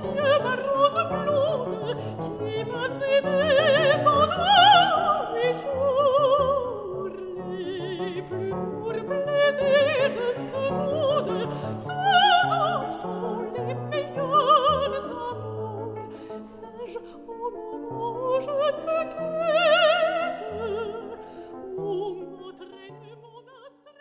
Dieu, ma rose blonde, qui m'as aimé pendant les jours les plus courts plaisirs de ce monde, ce sont les meilleurs amours. Sais-je, au moment où je te quitte,